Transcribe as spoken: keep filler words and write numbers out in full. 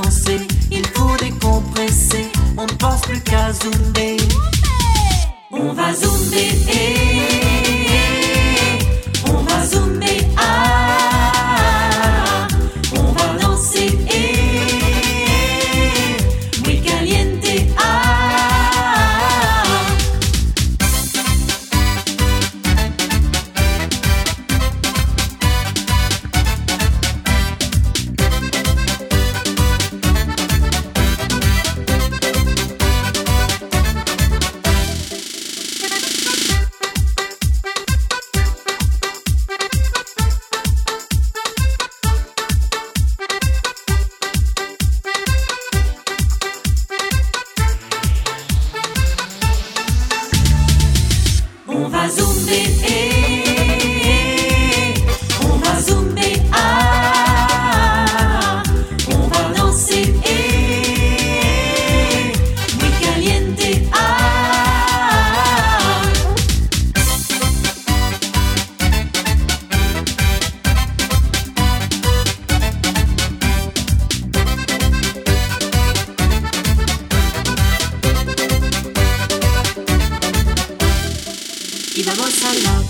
danser, il faut décompresser, on ne pense plus qu'à zoomer. On va zoomer, eh, on va zoomer, ah, on va danser, eh, muy caliente, ah. On va zoomer, eh, on va zoomer, ah, on va danser, eh, muy caliente, ah. Y vamos a la